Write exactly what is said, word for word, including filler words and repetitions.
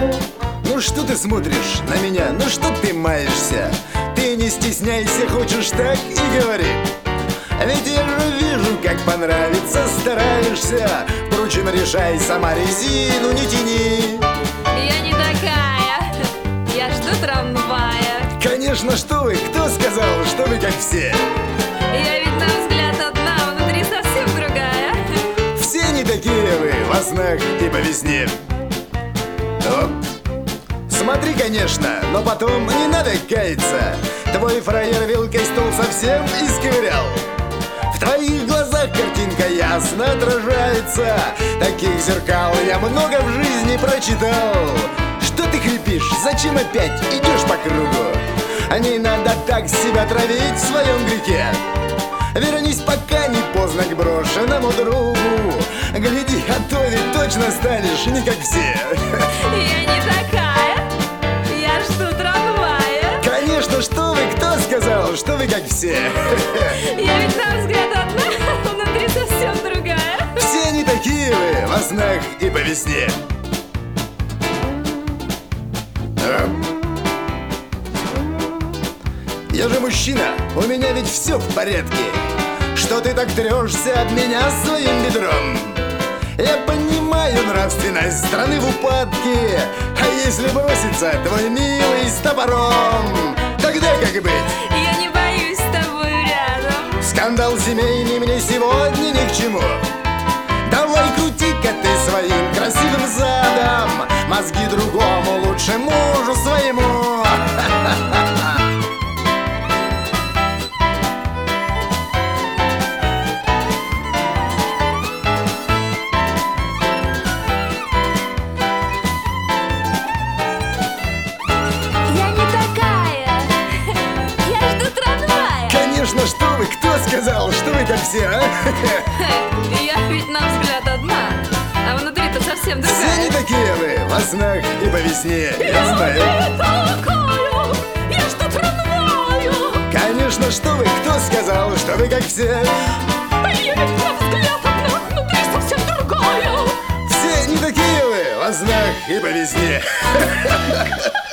Ну что ты смотришь на меня? Ну что ты маешься? Ты не стесняйся, хочешь так и говори. Ведь я же вижу, как понравится, стараешься. Впрочем, решай сама, резину не тяни. Я не такая, я жду трамвая. Конечно, что вы, кто сказал, что вы как все? Я ведь на взгляд одна, а внутри совсем другая. Все не такие вы, во снах и по весне. Оп. Смотри, конечно, но потом не надо каяться. Твой фраер вилкой стол совсем исковырял. В твоих глазах картинка ясно отражается. Таких зеркал я много в жизни прочитал. Что ты хрипишь? Зачем опять идешь по кругу? Не надо так себя травить в своем грехе. Вернись, пока не поздно, к брошенному другу. Гляди, а то ведь точно станешь не как все. Я не такая, я жду трамвая. Конечно, что вы, кто сказал, что вы как все? Я ведь на взгляд одна, а внутри совсем другая. Все не такие вы, во снах и по весне. Я же мужчина, у меня ведь все в порядке. Что ты так трешься от меня своим бедром? Я понимаю нравственность страны в упадке. А если бросится твой милый с топором, тогда как быть? Я не боюсь с тобой рядом. Скандал семейный мне сегодня ни к чему. Давай крути-ка ты своим красивым задом. Мозги другому, лучше мужу своему. Конечно, что вы, кто сказал, что вы как все, а? Я ведь на взгляд одна, а внутри-то совсем другая. Все не такие вы, во снах и по весне, я, я знаю. Не такая, я жду трамвая. Конечно, что вы, кто сказал, что вы как все? Я ведь на взгляд одна, внутри совсем другая. Все не такие вы, во снах и по весне.